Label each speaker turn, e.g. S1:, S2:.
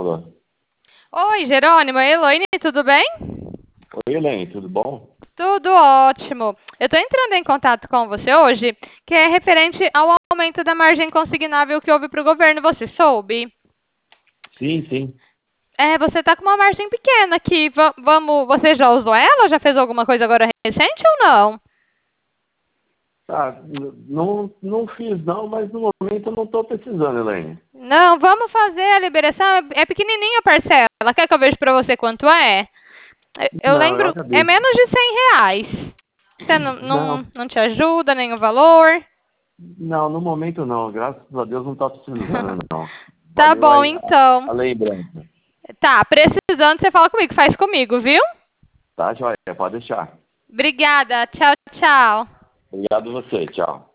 S1: falando.
S2: Oi, Jerônimo, Elaine, tudo bem?
S1: Oi, Helene, tudo bom?
S2: Tudo ótimo. Eu estou entrando em contato com você hoje, que é referente ao aumento da margem consignável que houve para o governo. Você soube?
S1: Sim, sim.
S2: Você está com uma margem pequena aqui. Vamos, você já usou ela? Já fez alguma coisa agora recente ou não?
S1: Não fiz não, mas no momento eu não estou precisando, Helene.
S2: Não, vamos fazer a liberação. É pequenininha a parcela. Quer que eu veja para você quanto é? Eu
S1: Não, eu
S2: lembro, é
S1: agradeço.
S2: menos de R$ 100. Você não,
S1: Não,
S2: não, não te ajuda nem o valor?
S1: não, no momento não. Graças a Deus não está precisando, não.
S2: Tá
S1: Valeu
S2: bom,
S1: aí a
S2: então.
S1: lembrança.
S2: Tá, precisando, você fala comigo, faz comigo, viu?
S1: Tá, joia? Pode deixar.
S2: Obrigada. Tchau, tchau.
S1: Obrigado a você. Tchau.